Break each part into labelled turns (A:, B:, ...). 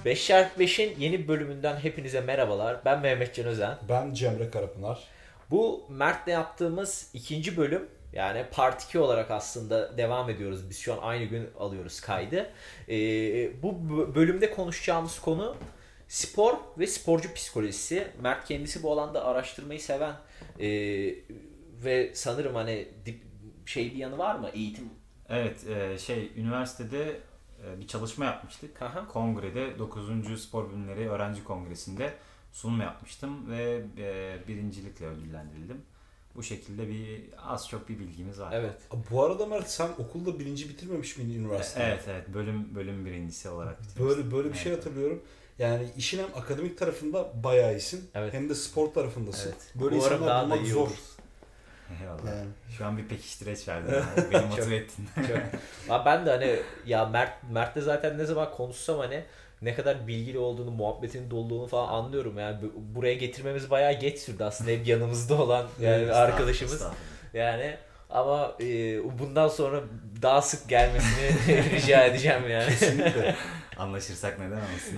A: 5x5'in yeni bir bölümünden hepinize merhabalar. Ben Mehmetcan Özen.
B: Ben Cemre Karapınar.
A: Bu Mert'le yaptığımız ikinci bölüm. Yani Part 2 olarak aslında devam ediyoruz. Biz şu an aynı gün alıyoruz kaydı. Bu bölümde konuşacağımız konu spor ve sporcu psikolojisi. Mert kendisi bu alanda araştırmayı seven ve sanırım hani bir yanı var mı? Eğitim.
C: Evet, üniversitede bir çalışma yapmıştık.
A: Aha.
C: Kongrede 9. Spor Bilimleri Öğrenci Kongresi'nde sunum yapmıştım ve birincilikle ödüllendirildim. Bu şekilde az çok bir bilgimiz var.
A: Evet.
B: Bu arada Mert, sen okulda birinci bitirmemiş miydin üniversitede?
C: Evet, bölüm birincisi olarak bitirmiştim.
B: Böyle bir şey hatırlıyorum. Yani işin hem akademik tarafında bayağı iyisin,
A: evet,
B: hem de spor tarafındasın.
A: Evet.
B: Böyle insanlar bulmak zor.
C: Eyvallah.
B: Yani.
C: Şu an bir pekiştireç verdin. Beni motive ettin.
A: Çok. Ben de hani ya Mert'le zaten ne zaman konuşsam hani ne kadar bilgili olduğunu, muhabbetin doluluğunu falan anlıyorum. Yani buraya getirmemiz bayağı geç sürdü aslında, hep yanımızda olan yani arkadaşımız. Yani ama bundan sonra daha sık gelmesini rica edeceğim yani.
B: Kesinlikle.
C: Anlaşırsak neden olmasın.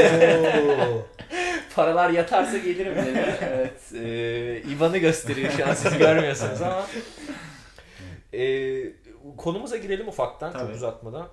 A: Paralar yatarsa gelirim dedi. Evet. İvan'ı gösteriyor şu an, siz görmüyorsunuz ama. Konumuza girelim ufaktan. Tabii. Çok uzatmadan.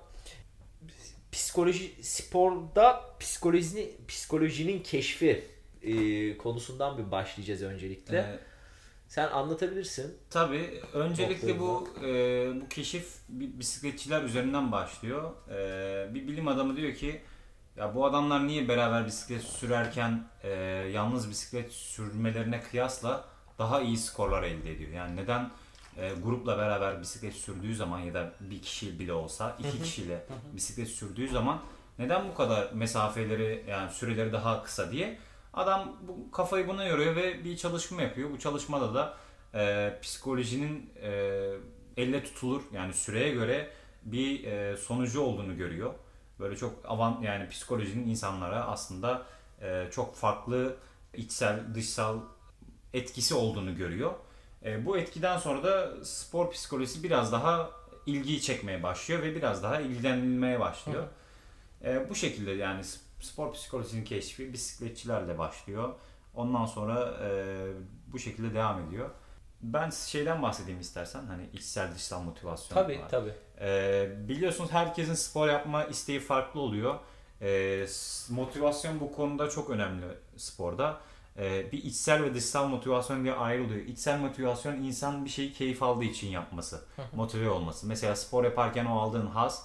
A: Sporda psikolojinin keşfi konusundan bir başlayacağız öncelikle. Sen anlatabilirsin.
C: Tabii. Öncelikle bu keşif bisikletçiler üzerinden başlıyor. Bir bilim adamı diyor ki ya bu adamlar niye beraber bisiklet sürerken yalnız bisiklet sürmelerine kıyasla daha iyi skorlar elde ediyor? Yani neden grupla beraber bisiklet sürdüğü zaman ya da bir kişi bile olsa iki kişiyle bisiklet sürdüğü zaman neden bu kadar mesafeleri, yani süreleri daha kısa diye adam bu kafayı buna yoruyor ve bir çalışma yapıyor. Bu çalışmada da psikolojinin elle tutulur, yani süreye göre bir sonucu olduğunu görüyor. Böyle çok yani psikolojinin insanlara aslında çok farklı içsel, dışsal etkisi olduğunu görüyor. Bu etkiden sonra da spor psikolojisi biraz daha ilgiyi çekmeye başlıyor ve biraz daha ilgilenilmeye başlıyor. Bu şekilde yani spor psikolojisinin keşfi bisikletçilerle başlıyor. Ondan sonra bu şekilde devam ediyor. Ben şeyden bahsedeyim istersen, hani içsel dışsal motivasyon
A: Tabii
C: var.
A: tabii.
C: Biliyorsunuz herkesin spor yapma isteği farklı oluyor. Motivasyon bu konuda çok önemli sporda. Bir içsel ve dışsal motivasyon diye ayrılıyor. İçsel motivasyon insan bir şeyi keyif aldığı için yapması, motive olması. Mesela spor yaparken o aldığın haz,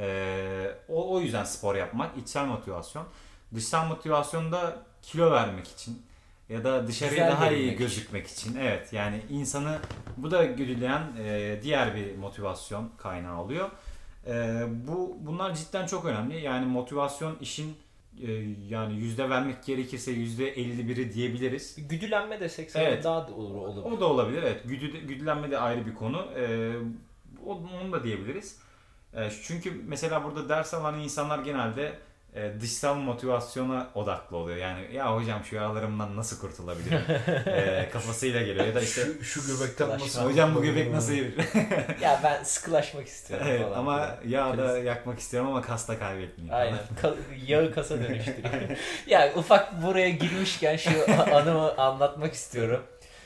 C: o yüzden spor yapmak içsel motivasyon. Dışsal motivasyon da kilo vermek için ya da dışarıya
A: güzel
C: daha iyi gözükmek için. Evet, yani insanı bu da güdüleyen diğer bir motivasyon kaynağı oluyor. Bunlar cidden çok önemli. Yani motivasyon işin yani yüzde vermek gerekirse %51'i diyebiliriz.
A: Güdülenme desek
C: evet,
A: daha da olur.
C: O da olabilir. Evet. Güdülenme de ayrı bir konu. Onu da diyebiliriz. Çünkü mesela burada ders alan insanlar genelde dışsal motivasyona odaklı oluyor. Yani ya hocam şu yağlarımdan nasıl kurtulabilirim kafasıyla geliyor. Ya da işte
B: şu göbekten nasıl,
C: hocam bu göbek nasıl erir?
A: Ya ben sıkılaşmak istiyorum
C: evet,
A: falan.
C: ama yağ da yakmak istiyorum ama kas da kaybetmeyeyim.
A: Aynen. Yağı kasa dönüştürüyor. Ya ufak buraya girmişken şu anımı anlatmak istiyorum.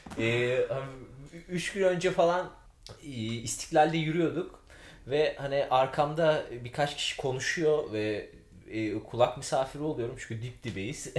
A: 3 gün önce falan İstiklal'de yürüyorduk ve hani arkamda birkaç kişi konuşuyor ve kulak misafiri oluyorum çünkü dip dibeyiz.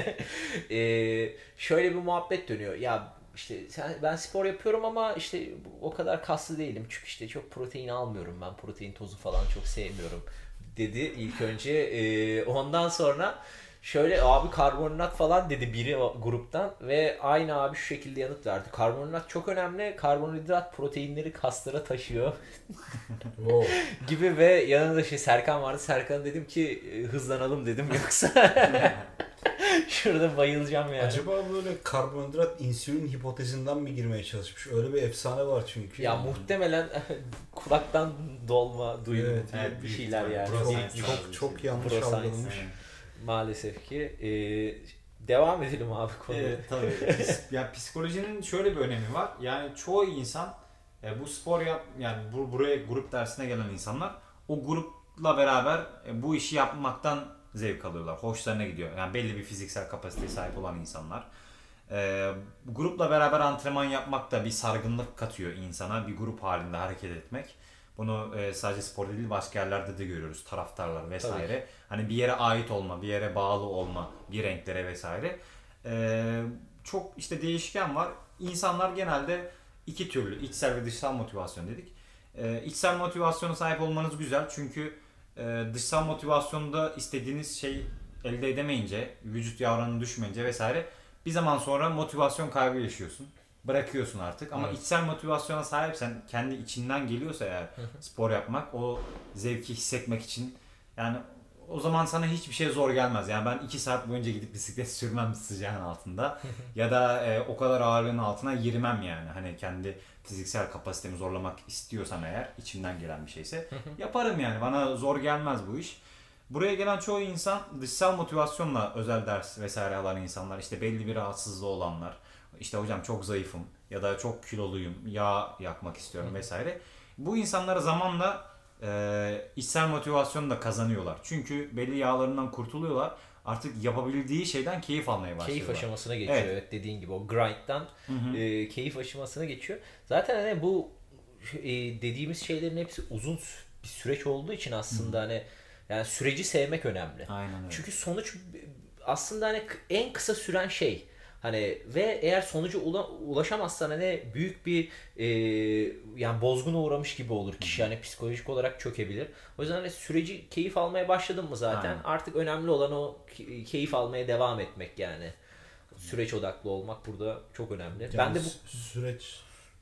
A: Şöyle bir muhabbet dönüyor. Ya işte ben spor yapıyorum ama işte o kadar kaslı değilim. Çünkü işte çok protein almıyorum ben. Protein tozu falan çok sevmiyorum dedi ilk önce. Ondan sonra şöyle abi karbonhidrat falan dedi biri gruptan ve aynı abi şu şekilde yanıt verdi. Karbonhidrat çok önemli. Karbonhidrat proteinleri kaslara taşıyor. gibi ve yanında Serkan vardı. Serkan'a dedim ki hızlanalım dedim yoksa şurada bayılacağım yani.
B: Acaba böyle karbonhidrat insülin hipotezinden mi girmeye çalışmış? Öyle bir efsane var çünkü.
A: Ya muhtemelen kulaktan dolma duyum
B: evet,
A: bir şeyler yani.
B: Çok yanlış algılamış.
A: Maalesef ki. Devam edelim abi konuya.
C: Evet, tabii. Ya psikolojinin şöyle bir önemi var. Yani çoğu insan bu spor buraya grup dersine gelen insanlar o grupla beraber bu işi yapmaktan zevk alıyorlar. Hoşlarına gidiyor. Yani belli bir fiziksel kapasiteye sahip olan insanlar. Grupla beraber antrenman yapmak da bir sargınlık katıyor insana. Bir grup halinde hareket etmek. Bunu sadece spor değil başka yerlerde de görüyoruz. Taraftarlar vesaire. Hani bir yere ait olma, bir yere bağlı olma, bir renklere vesaire. Çok işte değişken var. İnsanlar genelde iki türlü. İçsel ve dışsal motivasyon dedik. İçsel motivasyona sahip olmanız güzel. Çünkü dışsal motivasyonda istediğiniz şey elde edemeyince, vücut yavranı düşmeyince vesaire bir zaman sonra motivasyon kaybı yaşıyorsun. Bırakıyorsun artık. Ama içsel motivasyona sahipsen, kendi içinden geliyorsa eğer spor yapmak, o zevki hissetmek için yani o zaman sana hiçbir şey zor gelmez. Yani ben 2 saat boyunca gidip bisiklet sürmem sıcağın altında. Ya da o kadar ağırlığın altına girmem yani. Hani kendi fiziksel kapasitemi zorlamak istiyorsam eğer, içimden gelen bir şeyse yaparım yani. Bana zor gelmez bu iş. Buraya gelen çoğu insan dışsal motivasyonla özel ders vesaire alan insanlar, işte belli bir rahatsızlığı olanlar, işte hocam çok zayıfım ya da çok kiloluyum, yağ yakmak istiyorum vesaire. Bu insanlara zamanla içsel motivasyonu da kazanıyorlar. Çünkü belli yağlarından kurtuluyorlar. Artık yapabildiği şeyden keyif almaya başlıyorlar.
A: Keyif aşamasına geçiyor. Evet, dediğin gibi o grind'dan keyif aşamasına geçiyor. Zaten hani bu dediğimiz şeylerin hepsi uzun bir süreç olduğu için aslında hani yani süreci sevmek önemli.
C: Aynen öyle.
A: Çünkü sonuç aslında hani en kısa süren şey. Hani ve eğer sonuca ulaşamazsan hani büyük bir yani bozguna uğramış gibi olur kişi, yani psikolojik olarak çökebilir. O yüzden hani süreci keyif almaya başladın mı zaten artık önemli olan o keyif almaya devam etmek yani. Süreç odaklı olmak burada çok önemli.
B: Yani
A: ben de bu
B: süreç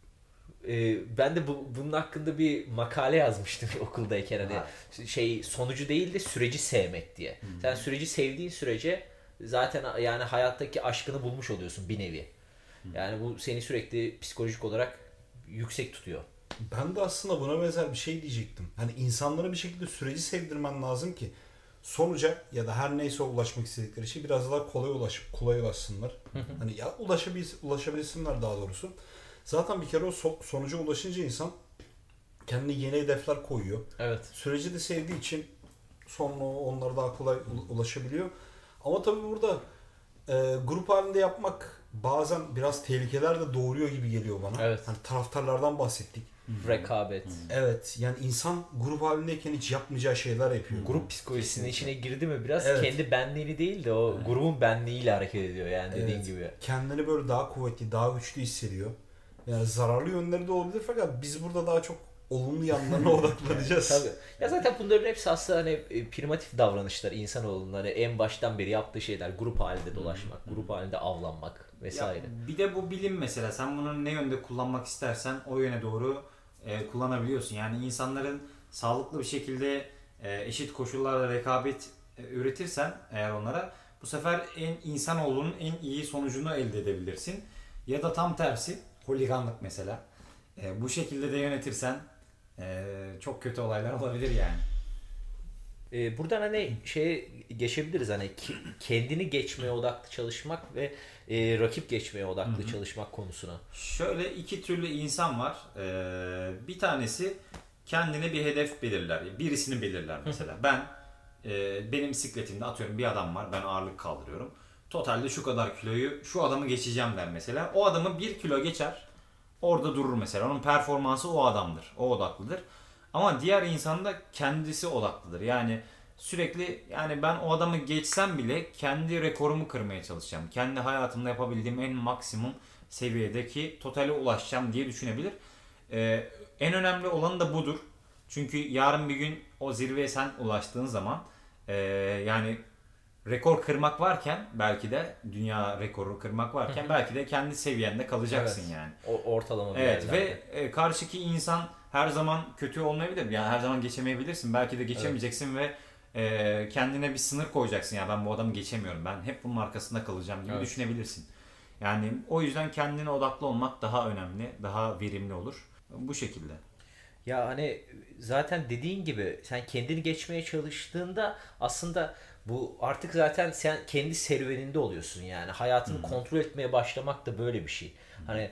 A: bunun hakkında bir makale yazmıştım okuldayken hani sonucu değil de süreci sevmek diye. Sen süreci sevdiğin sürece zaten yani hayattaki aşkını bulmuş oluyorsun bir nevi. Yani bu seni sürekli psikolojik olarak yüksek tutuyor.
B: Ben de aslında buna benzer bir şey diyecektim. Hani insanlara bir şekilde süreci sevdirmen lazım ki sonuca ya da her neyse ulaşmak istedikleri şey biraz daha kolay ulaşsınlar. Hani ya ulaşabilsinler daha doğrusu. Zaten bir kere o sonuca ulaşınca insan kendine yeni hedefler koyuyor.
A: Evet.
B: Süreci de sevdiği için sonra onlara daha kolay ulaşabiliyor. Ama tabii burada grup halinde yapmak bazen biraz tehlikeler de doğuruyor gibi geliyor bana.
A: Evet.
B: Hani taraftarlardan bahsettik.
A: Rekabet.
B: Evet. Yani insan grup halindeyken hiç yapmayacağı şeyler yapıyor.
A: Grup psikolojisinin içine girdi mi biraz
B: Evet.
A: kendi benliğini değil de o grubun benliğiyle hareket ediyor yani dediğin gibi.
B: Kendini böyle daha kuvvetli, daha güçlü hissediyor. Yani zararlı yönleri de olabilir fakat biz burada daha çok olumlu yanlarına odaklanacağız.
A: Tabii. Ya zaten bunların hepsi aslında hani primitif davranışlar insanoğlunun hani en baştan beri yaptığı şeyler, grup halinde dolaşmak, grup halinde avlanmak vesaire.
C: Ya bir de bu bilim mesela, sen bunu ne yönde kullanmak istersen o yöne doğru kullanabiliyorsun. Yani insanların sağlıklı bir şekilde eşit koşullarda rekabet üretirsen eğer onlara, bu sefer insanoğlunun en iyi sonucunu elde edebilirsin. Ya da tam tersi holiganlık mesela. Bu şekilde de yönetirsen çok kötü olaylar olabilir yani.
A: Buradan hani şeye geçebiliriz, hani kendini geçmeye odaklı çalışmak ve rakip geçmeye odaklı çalışmak konusuna.
C: Şöyle iki türlü insan var. Bir tanesi kendine bir hedef belirler. Birisini belirler mesela. Benim bisikletimde atıyorum bir adam var. Ben ağırlık kaldırıyorum. Totalde şu kadar kiloyu şu adamı geçeceğim der mesela. O adamı 1 kilo geçer. Orada durur mesela. Onun performansı o adamdır. O odaklıdır. Ama diğer insan da kendisi odaklıdır. Yani sürekli yani ben o adamı geçsem bile kendi rekorumu kırmaya çalışacağım. Kendi hayatımda yapabildiğim en maksimum seviyedeki totale ulaşacağım diye düşünebilir. En önemli olanı da budur. Çünkü yarın bir gün o zirveye sen ulaştığın zaman yani rekor kırmak varken, belki de dünya rekoru kırmak varken belki de kendi seviyende kalacaksın yani.
A: Ortalama bir
C: Evet
A: yerlerde.
C: ve karşıki insan her zaman kötü olmayabilir. Yani her zaman geçemeyebilirsin. Belki de geçemeyeceksin ve kendine bir sınır koyacaksın. Ya ben bu adamı geçemiyorum. Ben hep bunun arkasında kalacağım gibi düşünebilirsin. Yani o yüzden kendine odaklı olmak daha önemli, daha verimli olur. Bu şekilde.
A: Ya hani zaten dediğin gibi sen kendini geçmeye çalıştığında aslında bu artık zaten sen kendi serüveninde oluyorsun yani. Hayatını kontrol etmeye başlamak da böyle bir şey. Hani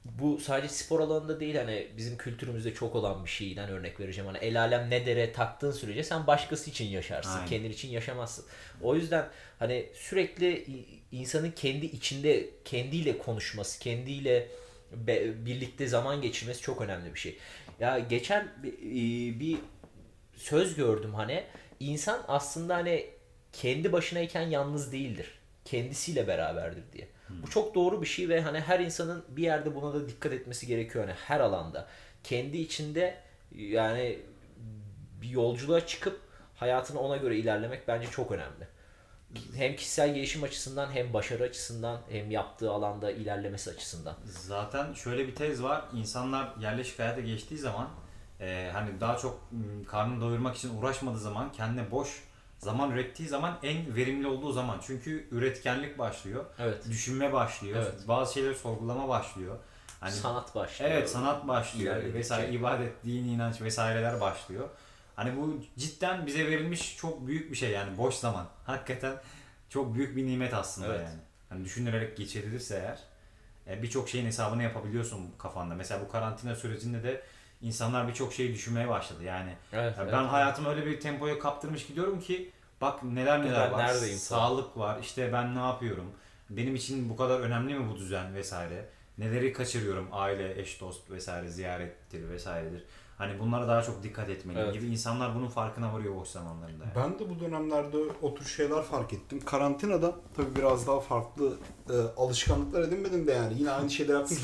A: bu sadece spor alanında değil, hani bizim kültürümüzde çok olan bir şeyden örnek vereceğim. Hani el alem ne dere taktığın sürece sen başkası için yaşarsın.
C: Aynen.
A: Kendin için yaşamazsın. O yüzden hani sürekli insanın kendi içinde kendiyle konuşması, kendiyle birlikte zaman geçirmesi çok önemli bir şey. Ya geçen bir söz gördüm, hani insan aslında hani kendi başınayken yalnız değildir. Kendisiyle beraberdir diye. Bu çok doğru bir şey ve hani her insanın bir yerde buna da dikkat etmesi gerekiyor, hani her alanda. Kendi içinde yani bir yolculuğa çıkıp hayatını ona göre ilerlemek bence çok önemli. Hem kişisel gelişim açısından, hem başarı açısından, hem yaptığı alanda ilerlemesi açısından.
C: Zaten şöyle bir tez var. İnsanlar yerleşik hayata geçtiği zaman hani daha çok karnını doyurmak için uğraşmadığı zaman, kendine boş zaman ürettiği zaman en verimli olduğu zaman. Çünkü üretkenlik başlıyor.
A: Evet.
C: Düşünme başlıyor.
A: Evet.
C: Bazı şeyleri sorgulama başlıyor. Hani,
A: sanat başlıyor.
C: Evet, sanat başlıyor.
A: İlerledikçe.
C: Vesaire, ibadet, din, inanç vesaireler başlıyor. Hani bu cidden bize verilmiş çok büyük bir şey yani, boş zaman. Hakikaten çok büyük bir nimet aslında
A: Evet.
C: yani. Hani düşünülerek geçirilirse eğer birçok şeyin hesabını yapabiliyorsun kafanda. Mesela bu karantina sürecinde de insanlar birçok şeyi düşünmeye başladı. Yani
A: Evet,
C: ben hayatımı öyle bir tempoya kaptırmış gidiyorum ki bak neler
A: Ben
C: var.
A: neredeyim
C: Sağlık var. İşte ben ne yapıyorum? Benim için bu kadar önemli mi bu düzen vesaire? Neleri kaçırıyorum? Aile, eş, dost vesaire, ziyarettir vesairedir. Hani bunlara daha çok dikkat etmeliyim
A: Evet.
C: gibi, insanlar bunun farkına varıyor boş zamanlarında. Yani.
B: Ben de bu dönemlerde o tür şeyler fark ettim. Karantinada tabii biraz daha farklı alışkanlıklar edinmedim de yani. Yine aynı şeyler yaptım.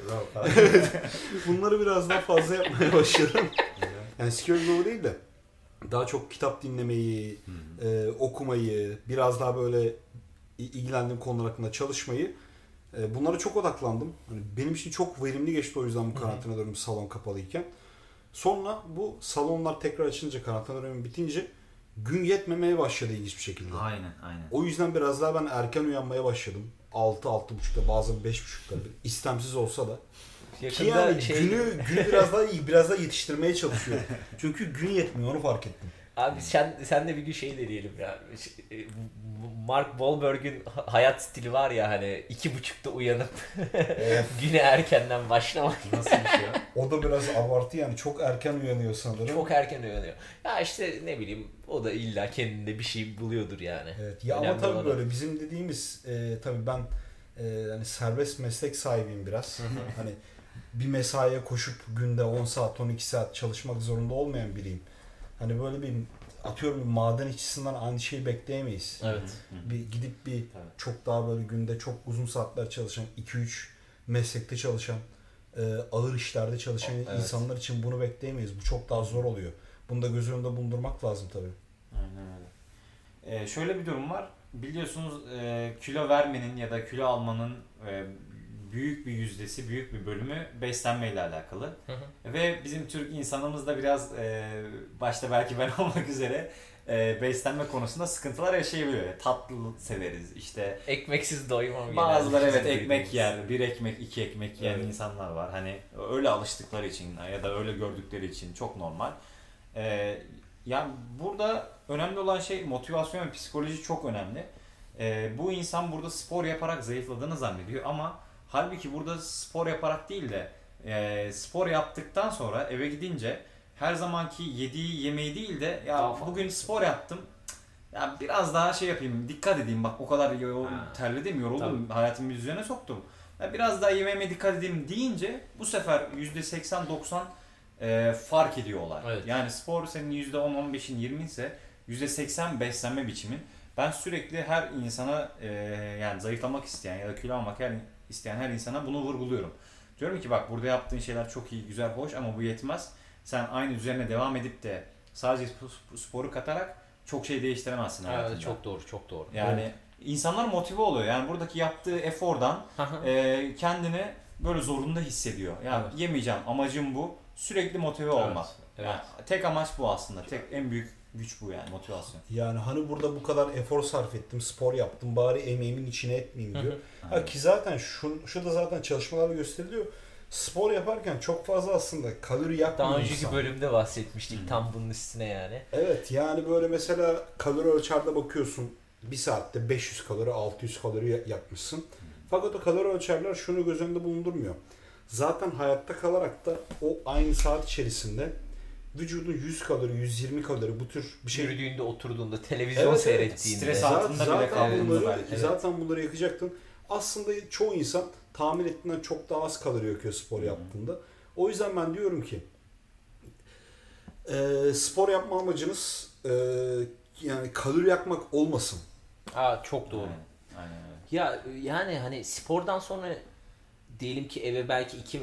B: Bunları biraz daha fazla yapmaya başladım. Yani skill doğru değil de daha çok kitap dinlemeyi, okumayı, biraz daha böyle ilgilendiğim konular hakkında çalışmayı, bunlara çok odaklandım. Yani benim için çok verimli geçti o yüzden bu karantina dönemi salon kapalıyken. Sonra bu salonlar tekrar açınca, karantina dönemi bitince gün yetmemeye başladı ilginç bir şekilde.
C: Aynen.
B: O yüzden biraz daha ben erken uyanmaya başladım. 6-6.30'da, bazen 5.30'da, istemsiz olsa da. Ki yani günü biraz daha yetiştirmeye çalışıyorum. Çünkü gün yetmiyor, onu fark ettim.
A: Abi sen de bir gün şey deneyelim ya. Mark Wahlberg'ün hayat stili var ya, hani 2.30'da uyanıp güne erkenden başlamak.
C: Nasıl bir şey o?
B: O da biraz abartı yani. Çok erken uyanıyor sanırım.
A: Çok erken uyanıyor. Ya işte ne bileyim, o da illa kendinde bir şey buluyordur yani.
B: Evet. Ya
A: önemli
B: ama tabii
A: olan
B: böyle bizim dediğimiz tabii ben hani serbest meslek sahibiyim biraz. Hani bir mesaiye koşup günde 10 saat 12 saat çalışmak zorunda olmayan biriyim. Hani böyle bir atıyorum bir maden işçisinden aynı şeyi bekleyemeyiz.
A: Evet.
B: Bir gidip bir
C: Tabii.
B: çok daha böyle günde çok uzun saatler çalışan, 2-3 meslekte çalışan, ağır işlerde çalışan insanlar için bunu bekleyemeyiz. Bu çok daha zor oluyor. Bunu da göz önünde bulundurmak lazım tabii.
C: Aynen öyle. Şöyle bir durum var. Biliyorsunuz kilo vermenin ya da kilo almanın büyük bir yüzdesi, büyük bir bölümü beslenmeyle alakalı. Ve bizim Türk insanımız da biraz başta belki ben olmak üzere beslenme konusunda sıkıntılar yaşayabiliyor. Tatlı severiz işte.
A: Ekmeksiz doymam.
C: Bazıları
A: genelde.
C: evet ekmek yer, bir ekmek, iki ekmek yiyen insanlar var. Hani öyle alıştıkları için ya da öyle gördükleri için çok normal. Yani burada önemli olan şey motivasyon ve psikoloji çok önemli. Bu insan burada spor yaparak zayıfladığını zannediyor ama halbuki burada spor yaparak değil de spor yaptıktan sonra eve gidince her zamanki yediği yemeği değil de ya bugün spor yaptım, ya biraz daha şey yapayım, dikkat edeyim, bak o kadar terledim, yoruldum, hayatımı düzene soktum. Ya biraz daha yemeğime dikkat edeyim deyince bu sefer %80-90 fark ediyor olay.
A: Evet.
C: Yani spor senin %10-15'in 20 ise %80 beslenme biçimin. Ben sürekli her insana yani zayıflamak isteyen ya da kilo almak isteyen her insana bunu vurguluyorum. Diyorum ki bak, burada yaptığın şeyler çok iyi, güzel, hoş ama bu yetmez. Sen aynı üzerine devam edip de sadece sporu katarak çok şey değiştiremezsin hayatında.
A: Evet, çok doğru, çok doğru.
C: Yani insanlar motive oluyor. Yani buradaki yaptığı efordan kendini böyle zorunda hissediyor. Yani yemeyeceğim, amacım bu. Sürekli motive olmak.
A: Evet.
C: Yani tek amaç bu aslında. En büyük güç bu yani, motivasyon.
B: Yani hani burada bu kadar efor sarf ettim, spor yaptım, bari emeğimin içine etmeyeyim diyor. Ki zaten şu da zaten çalışmalarla gösteriliyor. Spor yaparken çok fazla aslında kalori yakmıyor
A: Daha önceki
B: insan.
A: bölümde bahsetmiştik tam bunun üstüne yani.
B: Evet, yani böyle mesela kalori ölçerde bakıyorsun, bir saatte 500 kalori 600 kalori yakmışsın. Fakat o kalori ölçerler şunu göz önünde bulundurmuyor. zaten hayatta kalarak da o aynı saat içerisinde vücudun 100 kalori, 120 kalori bu tür bir şey.
A: Yürüdüğünde, oturduğunda, televizyon seyrettiğinde.
C: Stres altında bile kaldığında belki.
B: Zaten bunları yakacaktın. Aslında çoğu insan tahmin ettiğinden çok daha az kalori yakıyor spor yaptığında. O yüzden ben diyorum ki spor yapma amacınız yani kalori yakmak olmasın.
A: Çok doğru.
C: Aynen öyle.
A: Ya yani hani spordan sonra diyelim ki eve belki 2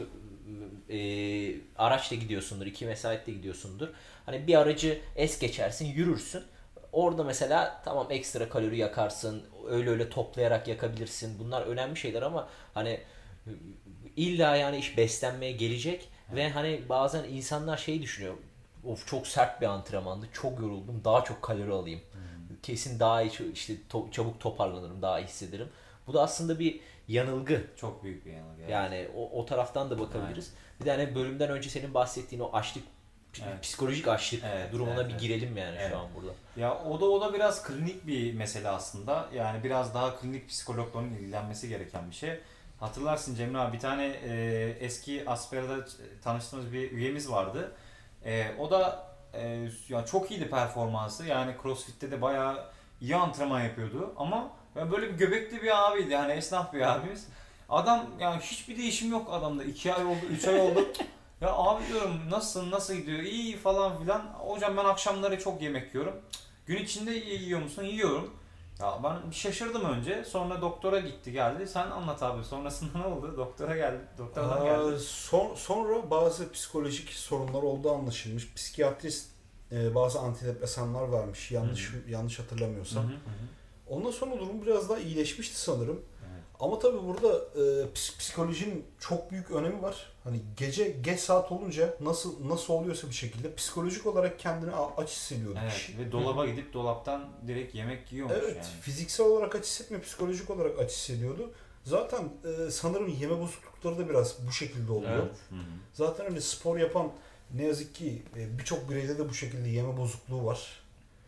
A: araçla gidiyorsundur, 2 vesairetle gidiyorsundur. Hani bir aracı es geçersin, yürürsün. Orada mesela tamam ekstra kalori yakarsın, öyle toplayarak yakabilirsin. Bunlar önemli şeyler ama hani illa yani iş beslenmeye gelecek ve hani bazen insanlar şey düşünüyor. Of çok sert bir antrenmandı, çok yoruldum, daha çok kalori alayım. Kesin daha iyi işte çabuk toparlanırım, daha iyi hissederim. Bu da aslında bir yanılgı.
C: Çok büyük bir yanılgı.
A: Yani o taraftan da bakabiliriz. Evet. Bir de hani bölümden önce senin bahsettiğin o açlık, psikolojik açlık durumuna bir girelim yani şu an burada.
C: Ya o da biraz klinik bir mesele aslında. Yani biraz daha klinik psikologların ilgilenmesi gereken bir şey. Hatırlarsın Cemre abi, bir tane eski Aspera'da tanıştığımız bir üyemiz vardı. O da ya çok iyiydi performansı. Yani CrossFit'te de bayağı iyi antrenman yapıyordu ama böyle bir göbekli bir abiydi. Hani esnaf bir abimiz. Adam yani hiçbir değişim yok adamda. 2 ay oldu, 3 ay oldu. Ya abi diyorum nasıl gidiyor? İyi falan filan. Hocam ben akşamları çok yemek yiyorum. Gün içinde yiyor musun? Yiyorum. Ya ben şaşırdım önce. Sonra doktora gitti geldi. Sen anlat abi. Sonrasında ne oldu? Doktora geldi. Doktordan geldi.
B: Sonra bazı psikolojik sorunlar olduğu anlaşılmış. Psikiyatrist bazı antidepresanlar vermiş. Yanlış hatırlamıyorsam. Ondan sonra durum biraz daha iyileşmişti sanırım. Evet. Ama tabii burada psikolojinin çok büyük önemi var. Hani geç saat olunca nasıl oluyorsa bir şekilde psikolojik olarak kendini aç hissediyordu kişi.
C: Ve dolaba gidip dolaptan direkt yemek yiyormuş
B: evet,
C: yani.
B: Fiziksel olarak aç hissetmiyor, psikolojik olarak aç hissediyordu. Zaten sanırım yeme bozuklukları da biraz bu şekilde oluyor. Evet. Zaten hani spor yapan ne yazık ki birçok bireyde de bu şekilde yeme bozukluğu var.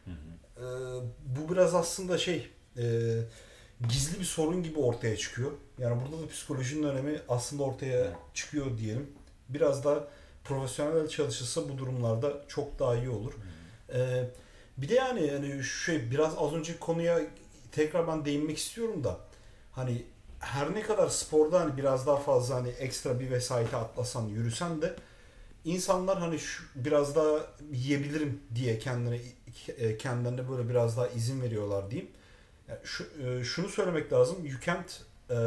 B: Bu biraz aslında gizli bir sorun gibi ortaya çıkıyor. Yani burada da psikolojinin önemi aslında ortaya çıkıyor diyelim. Biraz daha profesyonel çalışılsa bu durumlarda çok daha iyi olur. Bir de yani biraz az önceki konuya tekrar ben değinmek istiyorum da hani her ne kadar sporda hani biraz daha fazla hani ekstra bir vesayete atlasan, yürüsen de insanlar hani biraz daha yiyebilirim diye kendilerine böyle biraz daha izin veriyorlar diyeyim. Yani şunu söylemek lazım. You can't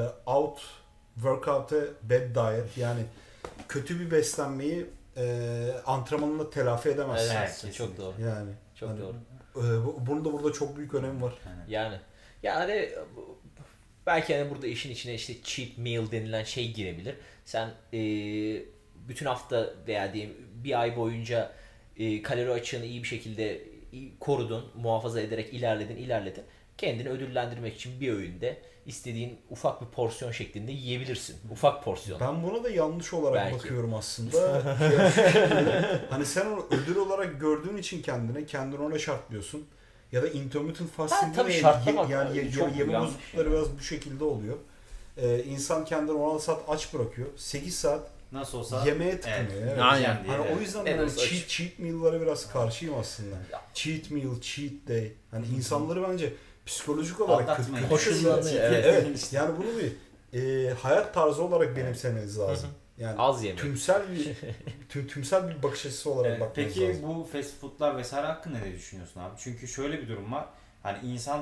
B: work out a bad diet. Yani kötü bir beslenmeyi antrenmanla telafi edemezsin.
A: Evet, çok doğru.
B: Yani
A: çok
B: hani,
A: doğru.
B: Bunun da burada çok büyük önemi var.
A: Yani belki hani burada işin içine işte cheat meal denilen şey girebilir. Sen bütün hafta veya diyeyim bir ay boyunca kalori açığını iyi bir şekilde korudun, muhafaza ederek ilerledin. Kendini ödüllendirmek için bir öğünde istediğin ufak bir porsiyon şeklinde yiyebilirsin. Ufak porsiyon.
B: Ben buna da yanlış olarak bakıyorum aslında. Hani sen onu ödül olarak gördüğün için kendini ona şartlıyorsun. Ya da intermittent fasting'de yeme bozuklukları biraz bu şekilde oluyor. İnsan kendini 16 saat aç bırakıyor. 8 saat
C: nasıl olsa
B: yemeğe tıkınıyor. Evet.
A: Aynen.
B: Hani o yüzden cheat meal'lara biraz karşıyım aslında. Cheat meal, cheat day. Hani insanları bence psikolojik olarak
A: koşullanıyor.
B: Evet. Yani bunu bir hayat tarzı olarak benimsemeniz lazım. Yani
A: az yemek.
B: Tümsel bir bakış açısı olarak bakmanız lazım.
C: Peki bu fast foodlar vesaire hakkında ne düşünüyorsun abi? Çünkü şöyle bir durum var. Hani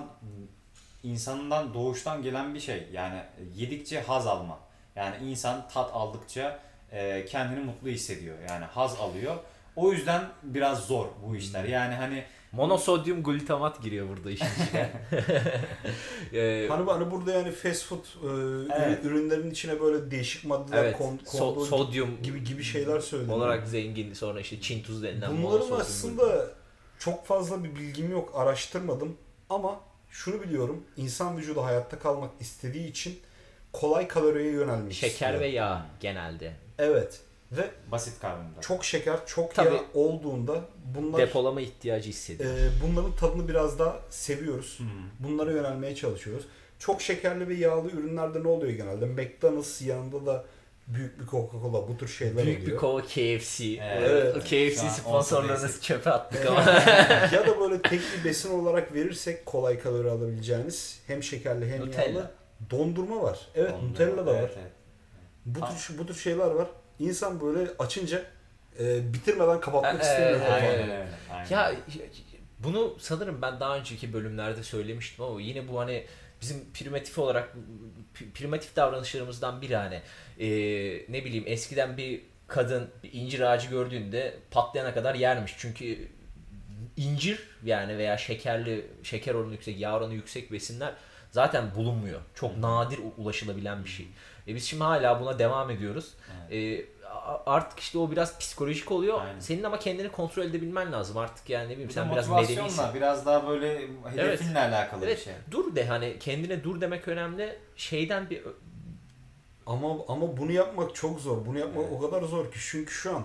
C: insandan doğuştan gelen bir şey. Yani yedikçe haz alma. Yani insan tat aldıkça kendini mutlu hissediyor. Yani haz alıyor. O yüzden biraz zor bu işler. Yani hani
A: monosodyum glutamat giriyor burada işin içine.
B: Hani burada yani fast food ürünlerin içine böyle değişik maddeler
A: sodyum
B: gibi şeyler söyleniyor.
A: Olarak zengin, sonra işte Çin tuzu denilen
B: bunların aslında çok fazla bir bilgim yok, araştırmadım ama şunu biliyorum. İnsan vücudu hayatta kalmak istediği için kolay kaloriye yönelmek istiyor.
A: Şeker ve yağ genelde.
B: Evet. Ve
C: basit karbonhidrat.
B: Çok şeker, çok yağ olduğunda bunlar
A: depolama ihtiyacı hissediyor.
B: Bunların tadını biraz daha seviyoruz. Bunlara yönelmeye çalışıyoruz. Çok şekerli ve yağlı ürünlerde ne oluyor genelde? McDonald's yanında da büyük bir Coca-Cola bu tür şeyler
A: Büyük
B: oluyor.
A: bir kova KFC.
C: Evet.
A: KFC
C: Şu an
A: sponsorlarını çöpe attık ama.
B: Ya da böyle tek bir besin olarak verirsek kolay kalori alabileceğiniz hem şekerli hem
A: Nutella.
B: yağlı dondurma var. Evet,
C: Dondurma.
B: Nutella da var.
C: Evet.
B: Bu tür şeyler var. İnsan böyle açınca bitirmeden kapatmak
A: Evet,
B: istemiyor.
A: evet.
B: kapağı.
C: Aynen öyle. Aynen.
A: Ya bunu sanırım ben daha önceki bölümlerde söylemiştim ama yine bu hani bizim primitif davranışlarımızdan biri hani ne bileyim eskiden bir kadın bir incir ağacı gördüğünde patlayana kadar yermiş. Çünkü incir yani veya şeker oranı yüksek, yağ oranı yüksek besinler zaten bulunmuyor. Çok nadir ulaşılabilen bir şey. Biz şimdi hala buna devam ediyoruz. Artık işte o biraz psikolojik oluyor.
C: Aynen.
A: Senin ama kendini kontrol edebilmen lazım artık yani ne bileyim
C: Bir
A: sen
C: de
A: biraz
C: motivasyonla,
A: medenisin.
C: biraz daha böyle hedefinle alakalı bir
A: Evet,
C: şey.
A: dur de hani kendine dur demek önemli. Şeyden bir
B: Ama bunu yapmak çok zor. Bunu yapmak o kadar zor ki. Çünkü şu an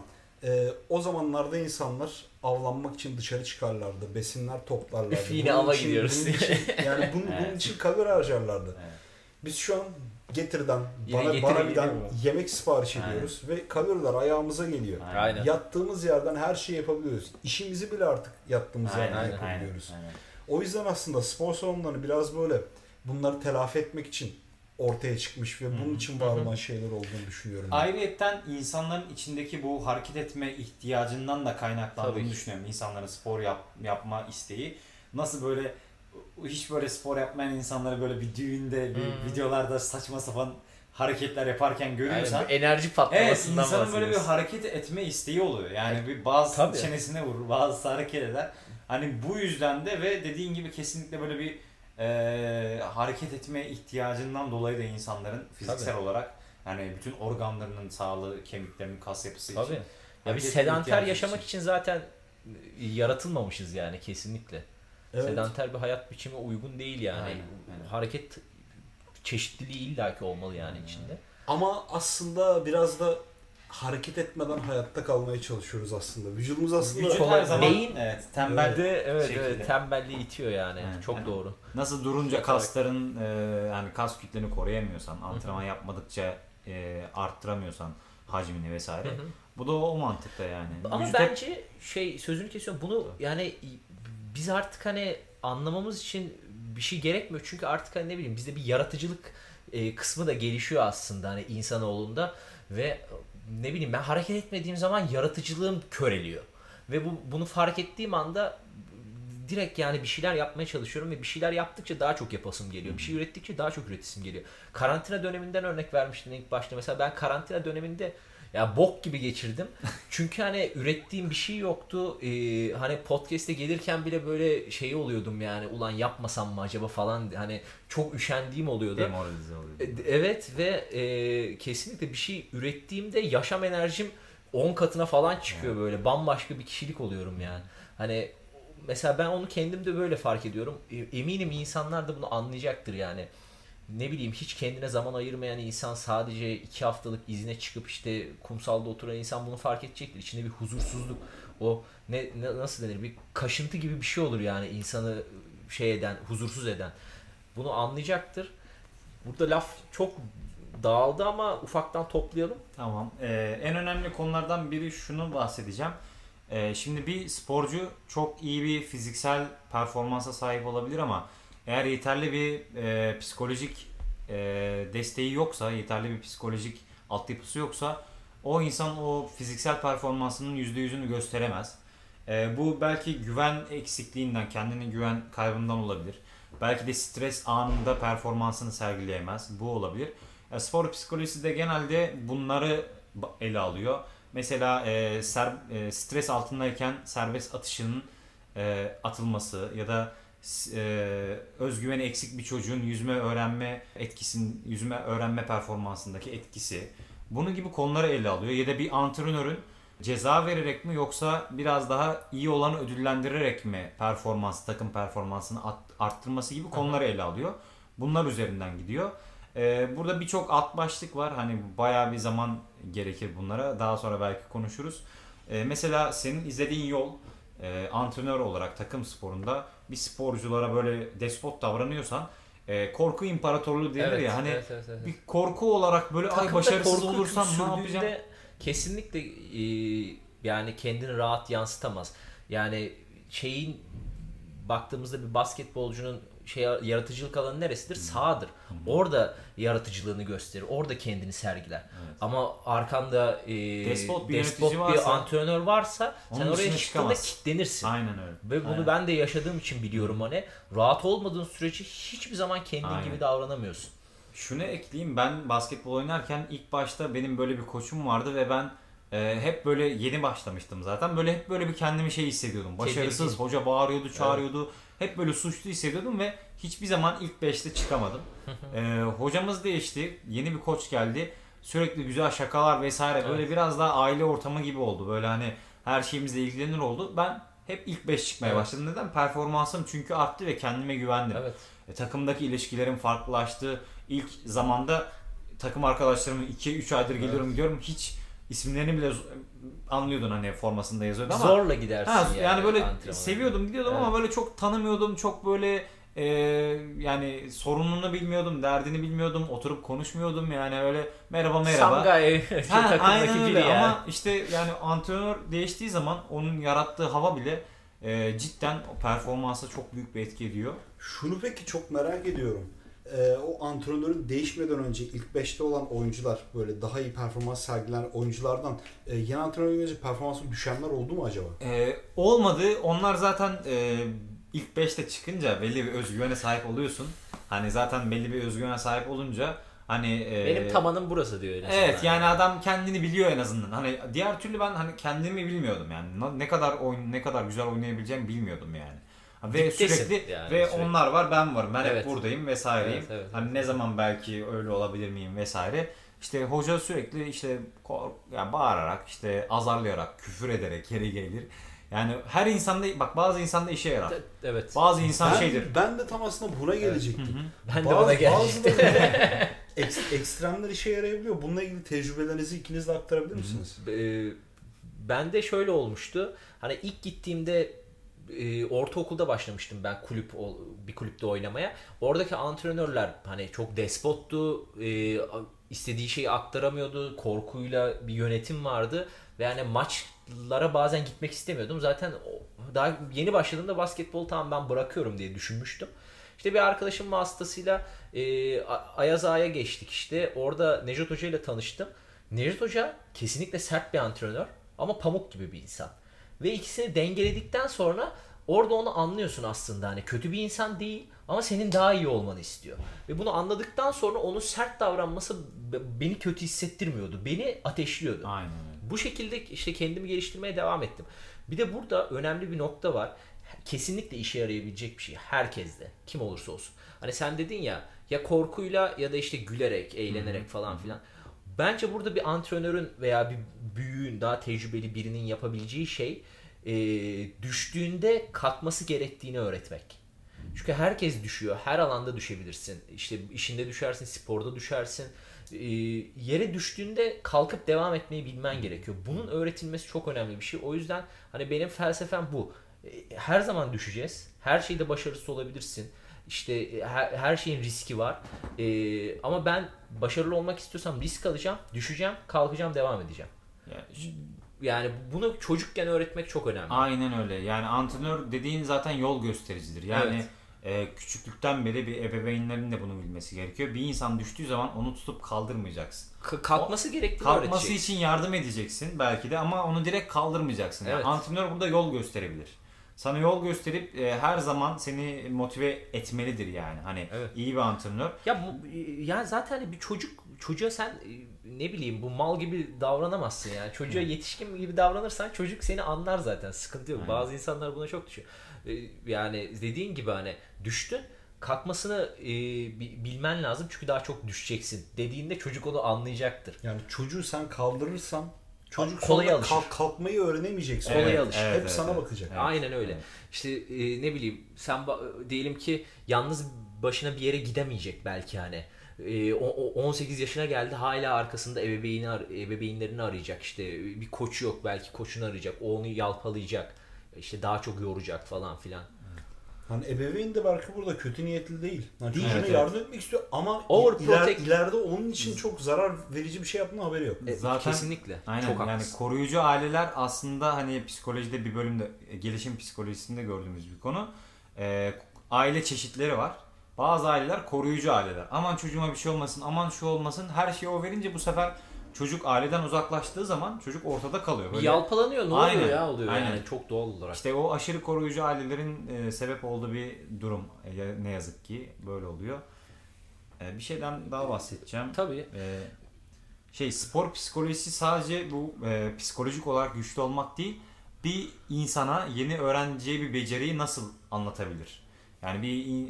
B: o zamanlarda insanlar avlanmak için dışarı çıkarlardı. Besinler toplarlardı.
A: Yine
B: Bunun
A: ava
B: için-
A: gidiyoruz.
B: Bunun için, yani bunun
C: Evet.
B: için kalori harcarlardı.
C: Evet.
B: Biz şu an Getir'den,
A: Yine
B: bana
A: Getir'e
B: birden
A: geliyor mu?
B: yemek sipariş ediyoruz ve kaloriler ayağımıza geliyor.
A: Aynen.
B: Yattığımız yerden her şeyi yapabiliyoruz. İşimizi bile artık yattığımız yerden
C: Aynen,
B: yapabiliyoruz.
C: aynen.
B: O yüzden aslında spor salonları biraz böyle bunları telafi etmek için ortaya çıkmış ve bunun için var olan şeyler olduğunu düşünüyorum. ben.
C: Ayrıyetten insanların içindeki bu hareket etme ihtiyacından da kaynaklandığını
A: Tabii ki.
C: düşünüyorum. İnsanların spor yapma isteği. Nasıl böyle hiç böyle spor yapmayan insanları böyle bir düğünde, bir videolarda saçma sapan hareketler yaparken görüyorsan.
A: yani bir enerji
C: Evet,
A: patlamasından
C: insanın böyle bir
A: bahsediyorsun.
C: hareket etme isteği oluyor. Yani bir bazı
A: Tabii.
C: çenesine vurur, bazı hareket eder. Hani bu yüzden de ve dediğin gibi kesinlikle böyle bir hareket etme ihtiyacından dolayı da insanların fiziksel olarak yani bütün organlarının sağlığı, kemiklerinin, kas yapısı için.
A: Tabii. Ya biz
C: hareket etme
A: sedanter
C: ihtiyacı
A: yaşamak için zaten yaratılmamışız yani kesinlikle.
B: Evet.
A: Sedanter bir hayat biçimi uygun değil yani.
C: Aynen, aynen.
A: Hareket çeşitliliği illaki olmalı yani içinde.
B: Ama aslında biraz da hareket etmeden hayatta kalmaya çalışıyoruz aslında. Vücudumuz aslında
C: Vücut her
A: kolay-
C: zaman
A: beyin-
C: tembel.
A: Evet,
C: şekilde.
A: evet tembelliği itiyor yani.
C: Evet,
A: Çok
C: evet.
A: doğru.
C: Nasıl durunca
A: Yatarak.
C: kasların yani kas kütleni koruyamıyorsan, antrenman yapmadıkça arttıramıyorsan hacmini vesaire.
A: Hı hı.
C: Bu da o mantıkta yani.
A: Ama
C: Vücut hep-
A: bence sözünü kesiyorum. Bunu yani biz artık hani anlamamız için bir şey gerekmiyor. Çünkü artık hani ne bileyim bizde bir yaratıcılık kısmı da gelişiyor aslında hani insanoğlunda ve ne bileyim ben hareket etmediğim zaman yaratıcılığım köreliyor. Ve bunu fark ettiğim anda direkt yani bir şeyler yapmaya çalışıyorum ve bir şeyler yaptıkça daha çok yapasım geliyor. Bir şey ürettikçe daha çok üretisim geliyor. Karantina döneminden örnek vermiştin ilk başta. Mesela ben karantina döneminde ya bok gibi geçirdim. Çünkü hani ürettiğim bir şey yoktu. Hani podcast'e gelirken bile böyle şey oluyordum yani. Ulan yapmasam mı acaba falan. Hani çok üşendiğim oluyordu.
C: demoralize oluyor.
A: Evet ve kesinlikle bir şey ürettiğimde yaşam enerjim 10 katına falan çıkıyor böyle. Bambaşka bir kişilik oluyorum yani. Hani mesela ben onu kendimde böyle fark ediyorum. Eminim insanlar da bunu anlayacaktır yani. Ne bileyim hiç kendine zaman ayırmayan insan sadece 2 haftalık izne çıkıp işte kumsalda oturan insan bunu fark edecektir. İçinde bir huzursuzluk, o nasıl denir bir kaşıntı gibi bir şey olur yani insanı huzursuz eden. Bunu anlayacaktır. Burada laf çok dağıldı ama ufaktan toplayalım.
C: Tamam. En önemli konulardan biri şunu bahsedeceğim. Şimdi bir sporcu çok iyi bir fiziksel performansa sahip olabilir ama eğer yeterli bir psikolojik desteği yoksa, yeterli bir psikolojik altyapısı yoksa o insan o fiziksel performansının %100'ünü gösteremez. Bu belki güven eksikliğinden, kendine güven kaybından olabilir. Belki de stres anında performansını sergileyemez. Bu olabilir. Spor psikolojisi de genelde bunları ele alıyor. Mesela stres altındayken serbest atışının atılması ya da özgüveni eksik bir çocuğun yüzme öğrenme performansındaki etkisi. Bunun gibi konuları ele alıyor. Ya da bir antrenörün ceza vererek mi yoksa biraz daha iyi olanı ödüllendirerek mi takım performansını arttırması gibi konuları ele alıyor. Bunlar üzerinden gidiyor. Burada birçok alt başlık var. Hani bayağı bir zaman gerekir bunlara. Daha sonra belki konuşuruz. Mesela senin izlediğin yol antrenör olarak takım sporunda bir sporculara böyle despot davranıyorsan korku imparatorluğu denir
A: Evet,
C: ya hani
A: evet.
C: bir korku olarak böyle ay
A: Takımda
C: başarısız
A: korku
C: olursam ne
A: sürdüğünde
C: yapacağım?
A: kesinlikle yani kendini rahat yansıtamaz. Yani şeyin baktığımızda bir basketbolcunun yaratıcılık alanı neresidir? Sağdır. Orada yaratıcılığını gösterir. Orada kendini sergiler.
C: Evet.
A: Ama arkanda
C: Despot bir
A: despot
C: yönetici
A: bir
C: varsa,
A: antrenör varsa sen
C: onun
A: oraya
C: dışına
A: çıktığında
C: çıkamaz.
A: kilitlenirsin.
C: Aynen öyle.
A: Ve bunu
C: Aynen.
A: ben de yaşadığım için biliyorum hani. Rahat olmadığın sürece hiçbir zaman kendin
C: Aynen.
A: gibi davranamıyorsun.
C: Şunu ekleyeyim, ben basketbol oynarken ilk başta benim böyle bir koçum vardı ve ben hep böyle yeni başlamıştım zaten. Böyle hep böyle bir kendimi şey hissediyordum. Başarısız,
A: Tedirgin.
C: hoca bağırıyordu, çağırıyordu. Hep böyle suçlu hissediyordum ve hiçbir zaman ilk 5'te çıkamadım. Hocamız değişti, yeni bir koç geldi. Sürekli güzel şakalar vesaire böyle biraz daha aile ortamı gibi oldu. Böyle hani her şeyimizle ilgilenir oldu. Ben hep ilk 5 çıkmaya başladım. Neden? Performansım çünkü arttı ve kendime güvendim.
A: Evet.
C: Takımdaki ilişkilerim farklılaştı. İlk zamanda takım arkadaşlarımla 2-3 aydır geliyorum gidiyorum. Hiç isimlerini bile anlıyordun hani formasında yazıyordu ama.
A: Zorla gidersin
C: yani böyle
A: antrenmana.
C: seviyordum gidiyordum ama böyle çok tanımıyordum. Çok böyle yani sorununu bilmiyordum, derdini bilmiyordum. Oturup konuşmuyordum yani öyle merhaba.
A: Samgay takımdaki
C: Aynen
A: biri
C: öyle
A: yani.
C: ama işte yani antrenör değiştiği zaman onun yarattığı hava bile cidden o performansa çok büyük bir etki ediyor.
B: Şunu peki çok merak ediyorum. O antrenörün değişmeden önce ilk 5'te olan oyuncular, böyle daha iyi performans sergileyen oyunculardan yeni antrenör gelince performansı düşenler oldu mu acaba?
C: Olmadı. Onlar zaten ilk 5'te çıkınca belli bir özgüvene sahip oluyorsun. Hani zaten belli bir özgüvene sahip olunca hani
A: benim tabanım burası diyor.
C: Evet yani adam kendini biliyor en azından. Hani diğer türlü ben hani kendimi bilmiyordum yani. Ne kadar güzel oynayabileceğimi bilmiyordum yani. Ve
A: Diptesin
C: sürekli
A: yani,
C: ve
A: sürekli.
C: onlar var, ben varım. Ben
A: Evet.
C: hep buradayım vesaireyim.
A: Evet.
C: Hani ne zaman belki öyle olabilir miyim vesaire. İşte hoca sürekli işte yani bağırarak, işte azarlayarak, küfür ederek yeri gelir. Yani her insanda bak bazı insanda işe yarar.
A: Evet.
C: Bazı insan şeydir.
B: Ben de tam aslında buna gelecektim.
A: Ben de ona gelecektim.
B: Ekstremler işe yarayabiliyor. Bununla ilgili tecrübelerinizi ikiniz de aktarabilir misiniz?
A: Ben de şöyle olmuştu. Hani ilk gittiğimde ortaokulda başlamıştım ben bir kulüpte oynamaya. Oradaki antrenörler hani çok despottu. İstediği şeyi aktaramıyordu. Korkuyla bir yönetim vardı. Ve yani maçlara bazen gitmek istemiyordum. Zaten daha yeni başladığımda basketbolu tamam ben bırakıyorum diye düşünmüştüm. İşte bir arkadaşım vasıtasıyla Ayaz Ağa'ya geçtik işte. Orada Nejat Hoca ile tanıştım. Nejat Hoca kesinlikle sert bir antrenör ama pamuk gibi bir insan. Ve ikisini dengeledikten sonra orada onu anlıyorsun aslında. Hani kötü bir insan değil ama senin daha iyi olmanı istiyor. Ve bunu anladıktan sonra onun sert davranması beni kötü hissettirmiyordu. Beni ateşliyordu.
C: Aynen öyle.
A: Bu şekilde işte kendimi geliştirmeye devam ettim. Bir de burada önemli bir nokta var. Kesinlikle işe yarayabilecek bir şey. Herkeste. Kim olursa olsun. Hani sen dedin ya korkuyla ya da işte gülerek, eğlenerek falan filan. Bence burada bir antrenörün veya bir büyüğün, daha tecrübeli birinin yapabileceği şey düştüğünde kalkması gerektiğini öğretmek. Çünkü herkes düşüyor. Her alanda düşebilirsin. İşte işinde düşersin, sporda düşersin. Yere düştüğünde kalkıp devam etmeyi bilmen gerekiyor. Bunun öğretilmesi çok önemli bir şey. O yüzden hani benim felsefem bu. Her zaman düşeceğiz. Her şeyde başarısız olabilirsin. İşte her şeyin riski var. Ama ben başarılı olmak istiyorsam risk alacağım, düşeceğim, kalkacağım, devam edeceğim. Yani bunu çocukken öğretmek çok önemli.
C: Aynen öyle. Yani antrenör dediğin zaten yol göstericidir. Yani küçüklükten beri bir ebeveynlerin de bunu bilmesi gerekiyor. Bir insan düştüğü zaman onu tutup kaldırmayacaksın.
A: Kalkması gerektiğini
C: Kalkması
A: öğreteceksin.
C: için yardım edeceksin belki de ama onu direkt kaldırmayacaksın. Yani
A: Evet.
C: antrenör burada yol gösterebilir. Sana yol gösterip her zaman seni motive etmelidir yani. Hani iyi bir antrenör.
A: Ya zaten hani bir çocuğa sen ne bileyim bu mal gibi davranamazsın yani. Çocuğa yetişkin gibi davranırsan çocuk seni anlar zaten. Sıkıntı yok.
C: Aynen.
A: Bazı insanlar buna çok düşüyor. Yani dediğin gibi hani düştün, kalkmasını bilmen lazım çünkü daha çok düşeceksin dediğinde çocuk onu anlayacaktır.
B: Yani çocuğu sen kaldırırsan çocuk
A: kolay
B: sonra
A: alışır.
B: kalkmayı öğrenemeyeceksin.
A: Kolay alışır.
B: Hep sana bakacak.
C: Evet.
A: Aynen öyle.
C: Evet.
A: İşte ne bileyim sen diyelim ki yalnız başına bir yere gidemeyecek belki hani. 18 yaşına geldi hala arkasında ebeveynlerini arayacak işte bir koçu yok belki koçunu arayacak o onu yalpalayacak işte daha çok yoracak falan filan.
B: Hani ebeveyn de belki burada kötü niyetli değil. Yani çocuğuna
C: Evet,
B: yardım etmek istiyor ama ileride onun için çok zarar verici bir şey yaptığının haberi yok.
C: Zaten
A: kesinlikle.
C: aynen,
A: çok
C: yani
A: haklısın.
C: koruyucu aileler aslında hani psikolojide bir bölümde gelişim psikolojisinde gördüğümüz bir konu. Aile çeşitleri var. Bazı aileler koruyucu aileler. Aman çocuğuma bir şey olmasın, aman şu olmasın. Her şeyi o verince bu sefer çocuk aileden uzaklaştığı zaman çocuk ortada kalıyor. Böyle
A: Yalpalanıyor, ne
C: Aynen,
A: oluyor ya oluyor
C: aynen.
A: yani çok doğal olarak.
C: İşte o aşırı koruyucu ailelerin sebep olduğu bir durum. Ne yazık ki böyle oluyor. Bir şeyden daha bahsedeceğim.
A: Tabii.
C: Spor psikolojisi sadece bu psikolojik olarak güçlü olmak değil, bir insana yeni öğreneceği bir beceriyi nasıl anlatabilir? Yani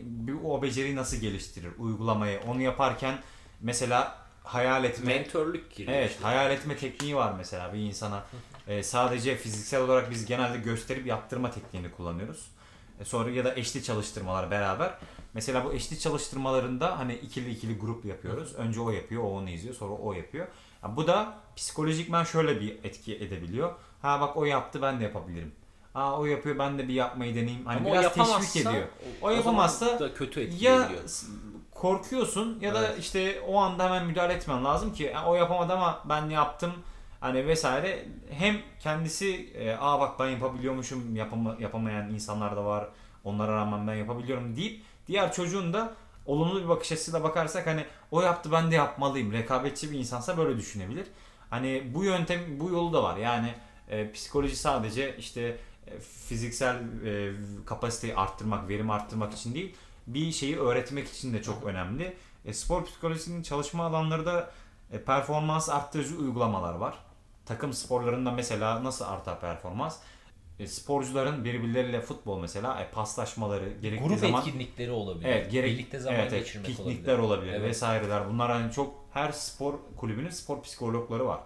C: o beceriyi nasıl geliştirir? Uygulamayı, onu yaparken mesela hayal etme.
A: Mentörlük giriyor.
C: Evet,
A: işte.
C: hayal etme tekniği var mesela bir insana. Sadece fiziksel olarak biz genelde gösterip yaptırma tekniğini kullanıyoruz. Sonra ya da eşli çalıştırmalar beraber. Mesela bu eşli çalıştırmalarında hani ikili grup yapıyoruz. Önce o yapıyor, o onu izliyor, sonra o yapıyor. Yani bu da psikolojikmen şöyle bir etki edebiliyor. Ha bak o yaptı, ben de yapabilirim. Ha o yapıyor, ben de bir yapmayı deneyeyim. Hani
A: Ama
C: biraz teşvik ediyor. O yapamazsa
A: da kötü
C: ya
A: etkiliyor.
C: korkuyorsun ya da işte o anda hemen müdahale etmen lazım ki o yapamadı ama ben yaptım hani vesaire. Hem kendisi bak ben yapabiliyormuşum, yapamayan insanlar da var, onlara rağmen ben yapabiliyorum deyip diğer çocuğun da olumlu bir bakış açısıyla bakarsak hani o yaptı, ben de yapmalıyım. Rekabetçi bir insansa böyle düşünebilir. Hani bu yolu da var. Yani psikoloji sadece işte fiziksel kapasiteyi arttırmak, verim arttırmak için değil, bir şeyi öğretmek için de çok önemli. Spor psikolojisinin çalışma alanları da performans arttırıcı uygulamalar var. Takım sporlarında mesela nasıl artar performans? Sporcuların birbirleriyle futbol mesela paslaşmaları, gerektiği
A: Grup
C: zaman
A: etkinlikleri olabilir.
C: evet,
A: Birlikte zaman geçirmek
C: piknikler olabilir
A: Evet.
C: vesaireler. Bunlar hani çok, her spor kulübünün spor psikologları var.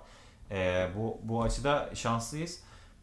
C: Bu açıda şanslıyız.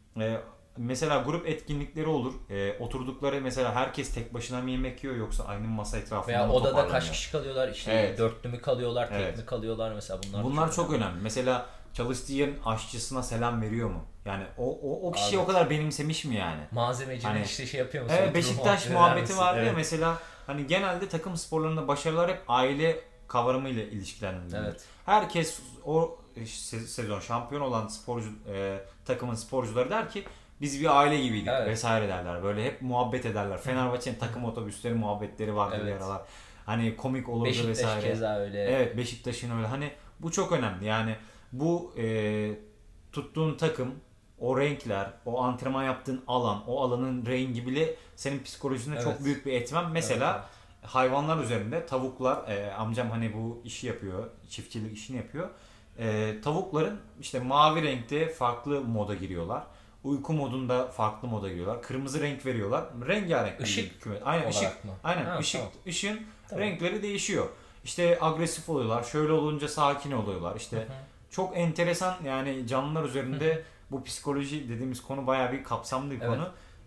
C: Mesela grup etkinlikleri olur. Oturdukları mesela herkes tek başına mı yemek yiyor yoksa aynı masa etrafında
A: Veya
C: mı
A: odada
C: toparlanıyor?
A: kaç kişi kalıyorlar? İşte
C: Evet.
A: dörtlü mü kalıyorlar, tek
C: Evet.
A: mi kalıyorlar mesela
C: Bunlar çok önemli. Mesela çalıştığı yerin aşçısına selam veriyor mu? Yani o kişiyi
A: Abi.
C: o kadar benimsemiş mi yani?
A: Malzemecinin
C: Hani-
A: işte şey yapıyor musun?
C: Evet,
A: Oturum
C: Beşiktaş
A: muhabbeti
C: muhabbeti
A: misin?
C: vardı ya
A: Evet.
C: mesela, hani genelde takım sporlarında başarılar hep aile kavramıyla ilişkilendirilir.
A: Evet.
C: Herkes o sezon şampiyon olan takımın sporcuları der ki biz bir aile gibiydik
A: Evet.
C: vesaire derler. Böyle hep muhabbet ederler. Fenerbahçe'nin takım otobüsleri muhabbetleri vardı bir
A: Evet.
C: aralar. Hani komik olurdu
A: Beşiktaş
C: vesaire.
A: keza öyle.
C: Evet, Beşiktaş'ın öyle. Hani bu çok önemli. Yani bu tuttuğun takım, o renkler, o antrenman yaptığın alan, o alanın rengi bile senin psikolojisinde
A: Evet.
C: çok büyük bir etmen. Mesela
A: Evet.
C: hayvanlar üzerinde tavuklar, amcam hani bu işi yapıyor, çiftçilik işini yapıyor. Tavukların işte mavi renkte farklı moda giriyorlar. Uyku modunda farklı moda giriyorlar. Kırmızı renk veriyorlar. Rengarenk.
A: Işık
C: Aynen
A: olarak
C: ışık.
A: mı?
C: Aynen
A: Ha,
C: ışık.
A: tamam.
C: Işığın
A: Tamam.
C: renkleri değişiyor. İşte agresif oluyorlar. Şöyle olunca sakin oluyorlar. İşte çok enteresan, yani canlılar üzerinde bu psikoloji dediğimiz konu bayağı bir kapsamlı bir
A: Evet.
C: konu.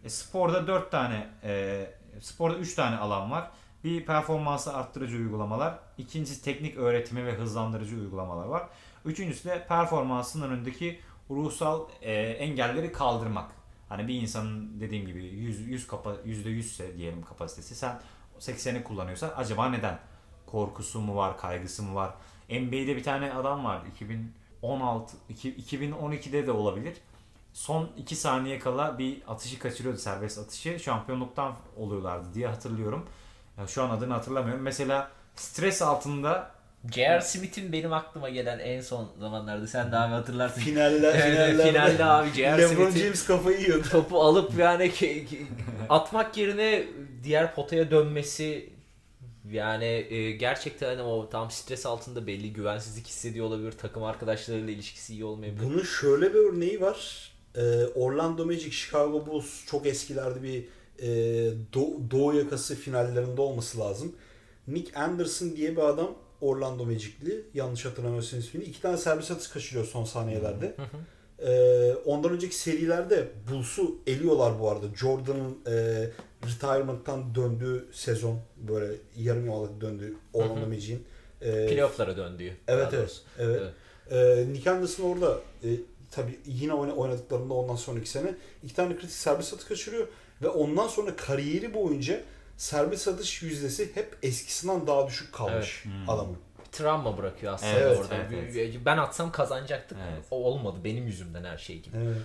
C: Sporda 3 tane alan var. Bir performansı arttırıcı uygulamalar, ikincisi teknik öğretimi ve hızlandırıcı uygulamalar var. Üçüncüsü de performansın önündeki ruhsal engelleri kaldırmak. Hani bir insanın dediğim gibi %100 ise diyelim kapasitesi, sen 80'i kullanıyorsan acaba neden? Korkusu mu var, kaygısı mı var? NBA'de bir tane adam var 2012'de de olabilir. Son 2 saniye kala bir atışı kaçırıyordu, serbest atışı. Şampiyonluktan oluyorlardı diye hatırlıyorum. Yani şu an adını hatırlamıyorum. Mesela stres altında
A: J.R. Smith'in benim aklıma gelen en son zamanlarda, sen daha hatırlarsın.
B: Finalde
A: Finalde abi J.R.
B: LeBron
A: Smith'in
B: James kafayı yiyordu.
A: topu alıp yani atmak yerine diğer potaya dönmesi, yani gerçekten hani o tam stres altında belli güvensizlik hissediyor olabilir. Takım arkadaşlarıyla ilişkisi iyi olmayabilir.
B: Bunun şöyle bir örneği var. Orlando Magic, Chicago Bulls çok eskilerde bir Doğu yakası finallerinde olması lazım. Nick Anderson diye bir adam, Orlando Magic'li, yanlış hatırlamıyorsam ismini. 2 tane serbest atış kaçırıyor son saniyelerde. Ondan önceki serilerde Bulls'u eliyorlar bu arada. Jordan'ın retirement'tan döndüğü sezon, böyle yarım yamalak döndüğü Orlando Magic'in.
A: Playoff'lara döndüğü.
B: Evet. Nick Anderson orada tabii yine oynadıklarında ondan sonraki sene 2 tane kritik serbest atış kaçırıyor ve ondan sonra kariyeri boyunca serbest atış yüzdesi hep eskisinden daha düşük kalmış adamın.
A: Travma bırakıyor aslında
C: Evet,
A: orada.
C: evet.
A: Ben atsam kazanacaktık.
C: Evet.
A: O olmadı. Benim yüzümden her şey gibi.
B: Evet.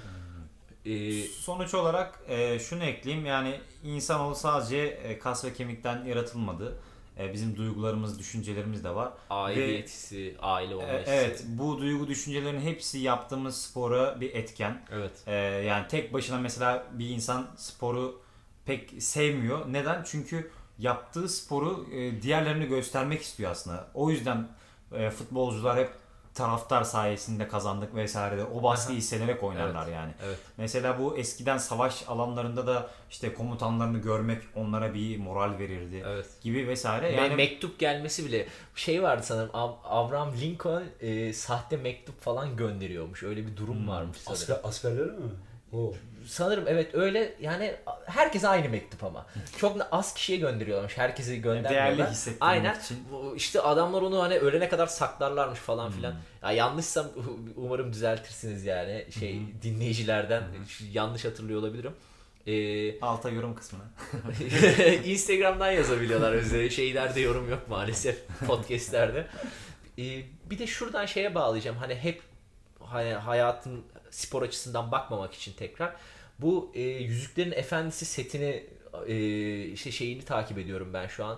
C: Sonuç olarak şunu ekleyeyim, yani insanoğlu sadece kas ve kemikten yaratılmadı. Bizim duygularımız, düşüncelerimiz de var.
A: Aidiyet hissi, aile olma hissi.
C: Evet, bu duygu düşüncelerin hepsi yaptığımız spora bir etken.
A: Evet.
C: Yani tek başına mesela bir insan sporu pek sevmiyor. Neden? Çünkü yaptığı sporu diğerlerine göstermek istiyor aslında. O yüzden futbolcular hep taraftar sayesinde kazandık vesaire. O baskıyı hissederek oynarlar yani.
A: Evet.
C: Mesela bu eskiden savaş alanlarında da işte komutanlarını görmek onlara bir moral verirdi gibi vesaire. Yani
A: mektup gelmesi bile şey vardı sanırım, Abraham Lincoln sahte mektup falan gönderiyormuş. Öyle bir durum varmış sanırım.
B: Askerleri mi? Oo.
A: Sanırım evet öyle, yani herkese aynı mektup ama. Çok az kişiye gönderiyorlarmış. Herkese göndermiyorlar.
C: değerli hissettirmek
A: Aynen.
C: için.
A: İşte adamlar onu hani ölene kadar saklarlarmış falan filan. Ya yanlışsam umarım düzeltirsiniz yani dinleyicilerden. Yanlış hatırlıyor olabilirim.
C: Alta yorum kısmına.
A: Instagram'dan yazabiliyorlar özel şeylerde, yorum yok maalesef podcastlerde. Bir de şuradan şeye bağlayacağım. Hani hep hayatın spor açısından bakmamak için tekrar bu Yüzüklerin Efendisi setini işte şeyini takip ediyorum ben şu an.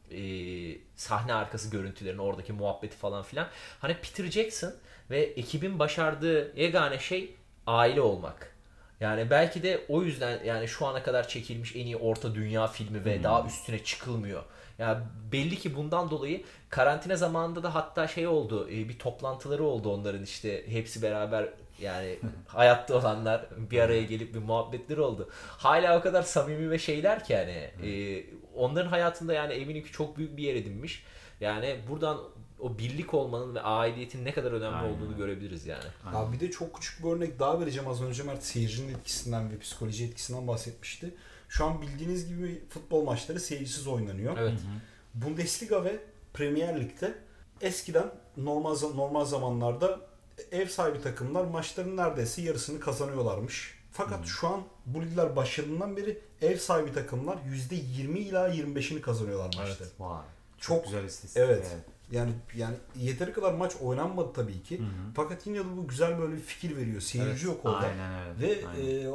A: Sahne arkası görüntülerini, oradaki muhabbeti falan filan. Hani Peter Jackson ve ekibin başardığı yegane şey aile olmak. Yani belki de o yüzden yani şu ana kadar çekilmiş en iyi orta dünya filmi ve daha üstüne çıkılmıyor. Yani belli ki bundan dolayı karantina zamanında da hatta şey oldu, bir toplantıları oldu onların, işte hepsi beraber, yani hayatta olanlar bir araya gelip bir muhabbetleri oldu. Hala o kadar samimi ve şeyler ki hani onların hayatında yani eminim ki çok büyük bir yer edinmiş. Yani buradan o birlik olmanın ve aidiyetin ne kadar önemli olduğunu görebiliriz yani.
B: Ya bir de çok küçük bir örnek daha vereceğim. Az önce Mert seyircinin etkisinden ve psikoloji etkisinden bahsetmişti. Şu an bildiğiniz gibi futbol maçları seyircisiz oynanıyor.
A: Evet.
B: Bundesliga ve Premier Lig'de eskiden normal zamanlarda ev sahibi takımlar maçların neredeyse yarısını kazanıyorlarmış. Fakat şu an bu ligler başladığından beri ev sahibi takımlar %20 ila 25'ini kazanıyorlar maçta.
C: Evet. Vay.
B: Çok
C: güzel istatistik.
B: Evet. Yani yeteri kadar maç oynanmadı tabii ki. Fakat yine de bu güzel böyle bir fikir veriyor. Seyirci yok orada.
C: Aynen öyle.
B: Ve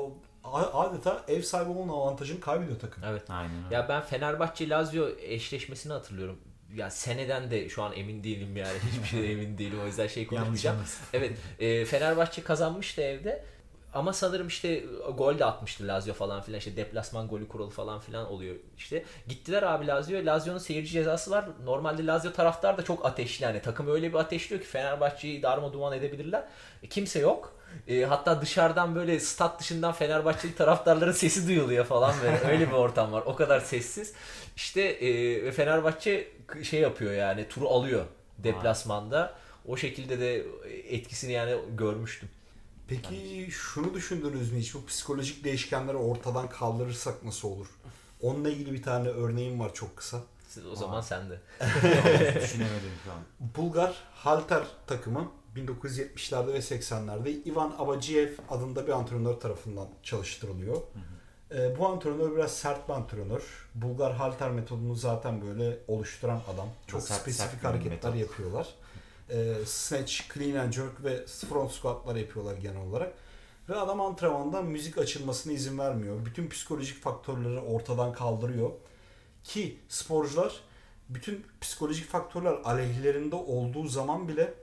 B: adeta ev sahibi olmanın avantajını kaybediyor takım.
A: Evet.
C: Aynen öyle.
A: Ya ben Fenerbahçe Lazio eşleşmesini hatırlıyorum. Ya seneden de şu an emin değilim yani. Hiçbir şeyden emin değilim. O yüzden şey konuşmayacağım. Evet. Fenerbahçe kazanmıştı evde. Ama sanırım işte gol de atmıştı Lazio falan filan, işte deplasman golü kuralı falan filan oluyor işte. Gittiler abi Lazio'ya. Lazio'nun seyirci cezası var. Normalde Lazio taraftar da çok ateşli, yani takım öyle bir ateşliyor ki Fenerbahçe'yi darmadağın edebilirler. Kimse yok. Hatta dışarıdan böyle stat dışından Fenerbahçeli taraftarların sesi duyuluyor falan böyle. Öyle bir ortam var. O kadar sessiz. İşte Fenerbahçe şey yapıyor yani, turu alıyor deplasmanda. O şekilde de etkisini yani görmüştüm.
B: Peki şunu düşündünüz mü hiç? Bu psikolojik değişkenleri ortadan kaldırırsak nasıl olur? Onunla ilgili bir tane örneğim var çok kısa.
A: O zaman sen de.
C: Düşünemedim şu an.
B: Bulgar halter takımı 1970'lerde ve 80'lerde Ivan Abajiyev adında bir antrenör tarafından çalıştırılıyor. Bu antrenör biraz sert bir antrenör. Bulgar halter metodunu zaten böyle oluşturan adam. Çok spesifik hareketler yapıyorlar. Snatch, clean and jerk ve front squat'lar yapıyorlar genel olarak. Ve adam antrenmanda müzik açılmasına izin vermiyor. Bütün psikolojik faktörleri ortadan kaldırıyor. Ki sporcular bütün psikolojik faktörler aleyhlerinde olduğu zaman bile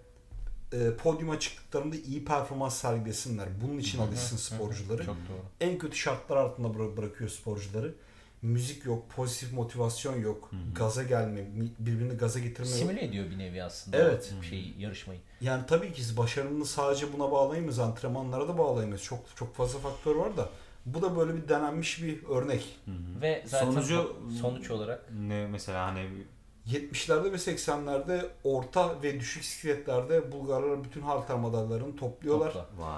B: podyuma çıktıklarında iyi performans sergilesinler. Bunun için alışsın sporcuları.
A: Çok doğru.
B: En kötü şartlar altında bırakıyor sporcuları. Müzik yok, pozitif motivasyon yok, gaza gelme, birbirini gaza getirme yok.
A: Simüle ediyor bir nevi aslında.
B: Evet.
A: Yarışmayı.
B: Yani tabii ki başarını sadece buna bağlayamayız, antrenmanlara da bağlayamayız. Çok fazla faktör var da bu da böyle bir denenmiş bir örnek.
A: Ve zaten sonuç olarak
C: ne mesela hani
B: 70'lerde ve 80'lerde orta ve düşük sikletlerde Bulgarlar bütün halter madalyalarını topluyorlar.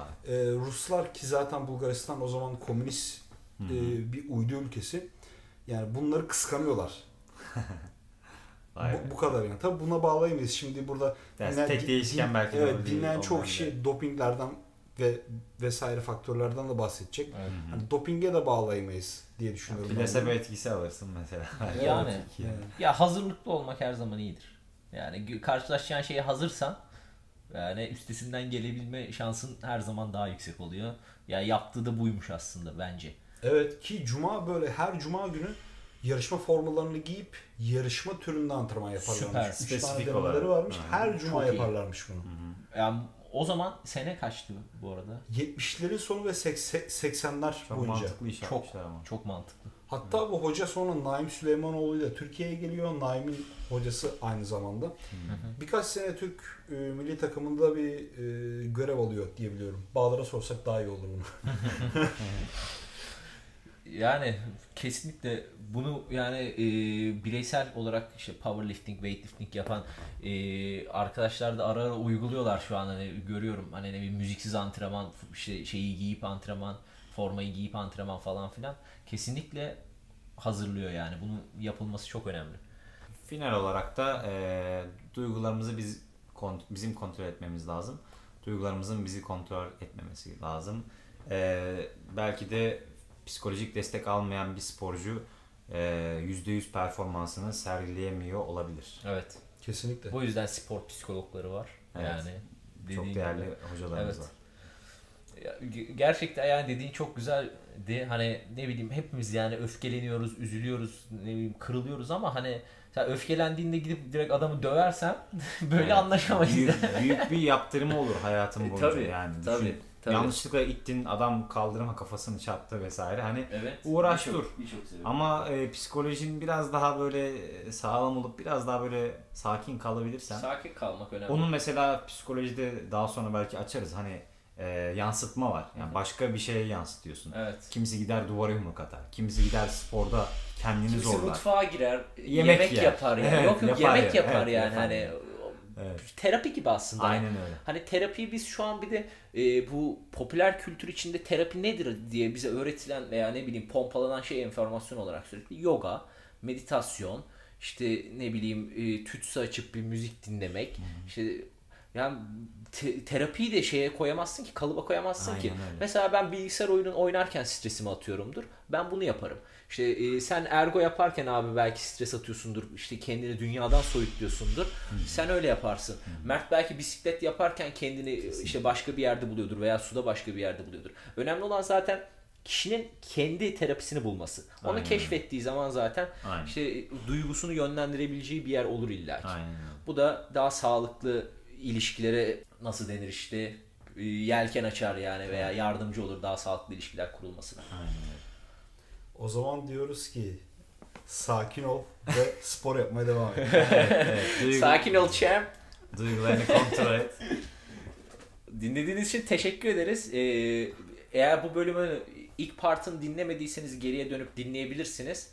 B: Ruslar ki zaten Bulgaristan o zaman komünist bir uydu ülkesi. Yani bunları kıskanıyorlar. Bu kadar yani. Tabii buna bağlayamayız. Şimdi burada
C: tek değişken belki de
B: dinleyen çok kişi dopinglerden ve vesaire faktörlerden de bahsedecek.
A: Evet.
B: Hani dopinge de bağlayamayız diye düşünüyorum.
C: Plasebo etkisi alırsın mesela.
A: Yani
B: Evet.
A: ya hazırlıklı olmak her zaman iyidir. Yani karşılaşacağın şeye hazırsan yani üstesinden gelebilme şansın her zaman daha yüksek oluyor. Ya yaptığı da buymuş aslında bence.
B: Evet ki her cuma günü yarışma formalarını giyip yarışma türünde antrenman yaparlarmış.
A: Süper.
B: 3 tane
C: Spesifik
B: denemeleri
C: olarak.
B: varmış.
C: Hı.
B: Her cuma
A: Çok iyi.
B: yaparlarmış bunu.
A: Yani o zaman sene kaçtı bu arada?
B: 70'lerin sonu ve 80'ler
C: Çok
B: boyunca.
C: mantıklı iş
A: Çok
C: yapmışlar ama.
A: çok mantıklı.
B: Hatta bu hoca sonra Naim Süleymanoğlu ile Türkiye'ye geliyor. Naim'in hocası aynı zamanda. Birkaç sene Türk milli takımında bir görev alıyor diye biliyorum. Bağlar'a sorsak daha iyi olur bunu.
A: Yani kesinlikle bunu yani bireysel olarak işte powerlifting, weightlifting yapan arkadaşlar da ara ara uyguluyorlar şu an, hani görüyorum, hani ne bileyim müziksiz antrenman, işte şeyi giyip antrenman, formayı giyip antrenman falan filan kesinlikle hazırlıyor yani, bunun yapılması çok önemli.
C: Final olarak da duygularımızı bizim kontrol etmemiz lazım. Duygularımızın bizi kontrol etmemesi lazım. Belki de psikolojik destek almayan bir sporcu %100 performansını sergileyemiyor olabilir.
A: Evet.
B: Kesinlikle.
A: Bu yüzden spor psikologları var.
C: Evet.
A: Yani
C: Çok
A: dediğin
C: değerli
A: gibi.
C: hocalarımız
A: Evet.
C: var.
A: Gerçekten yani dediğin çok güzeldi. Hani ne bileyim hepimiz yani öfkeleniyoruz, üzülüyoruz, ne bileyim kırılıyoruz ama hani sen öfkelendiğinde gidip direkt adamı döversen böyle
C: Evet.
A: anlaşamayız.
C: Büyük bir yaptırımı olur hayatın boyunca
A: Tabii,
C: yani.
A: tabii,
C: Düşün.
A: tabii.
C: Yanlışlıkla ittin, adam kaldırıma kafasını çarptı vesaire. Hani
A: Evet.
C: uğraş
A: birçok-
C: dur.
A: birçok sebebi.
C: Ama psikolojin biraz daha böyle sağlam olup biraz daha böyle sakin kalabilirsen.
A: Sakin kalmak önemli.
C: Onun mesela psikolojide daha sonra belki açarız. Hani yansıtma var. Yani başka bir şeye yansıtıyorsun.
A: Evet.
C: Kimisi gider duvara yumruk atar. Kimisi gider sporda kendini
A: Kimisi
C: zorlar.
A: mutfağa girer,
C: Yemek
A: yemek
C: yer.
A: yapar yani.
C: Evet,
A: Yok
C: yapar
A: yemek
C: ya.
A: yapar
C: Evet,
A: yani
C: yapar.
A: hani
C: Evet.
A: terapi gibi aslında.
C: Aynen öyle.
A: Hani terapiyi biz şu an bir de bu popüler kültür içinde terapi nedir diye bize öğretilen veya ne bileyim pompalanan şey enformasyon olarak sürekli yoga, meditasyon, işte ne bileyim tütsü açıp bir müzik dinlemek, işte yani terapiyi de şeye koyamazsın ki, kalıba koyamazsın
C: Aynen
A: ki.
C: öyle.
A: Mesela ben bilgisayar oyunu oynarken stresimi atıyorumdur. Ben bunu yaparım. İşte sen ergo yaparken abi belki stres atıyorsundur. İşte kendini dünyadan soyutluyorsundur. Sen öyle yaparsın. Mert belki bisiklet yaparken kendini işte başka bir yerde buluyordur veya suda başka bir yerde buluyordur. Önemli olan zaten kişinin kendi terapisini bulması. Onu
C: Aynen.
A: keşfettiği zaman zaten
C: Aynen.
A: işte duygusunu yönlendirebileceği bir yer olur illa ki.
C: Aynen öyle.
A: Bu da daha sağlıklı ilişkilere nasıl denir işte yelken açar yani veya yardımcı olur daha sağlıklı ilişkiler kurulmasına.
C: Aynen öyle.
B: O zaman diyoruz ki sakin ol ve spor yapmaya devam et.
C: Evet,
A: Sakin ol champ.
C: Duygularını kontrol et.
A: Dinlediğiniz için teşekkür ederiz. Eğer bu bölümü ilk partını dinlemediyseniz geriye dönüp dinleyebilirsiniz.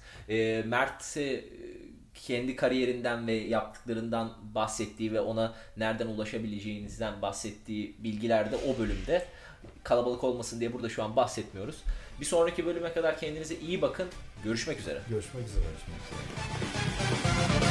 A: Mert kendi kariyerinden ve yaptıklarından bahsettiği ve ona nereden ulaşabileceğinizden bahsettiği bilgiler de o bölümde. Kalabalık olmasın diye burada şu an bahsetmiyoruz. Bir sonraki bölüme kadar kendinize iyi bakın. Görüşmek üzere.
B: Görüşmek üzere.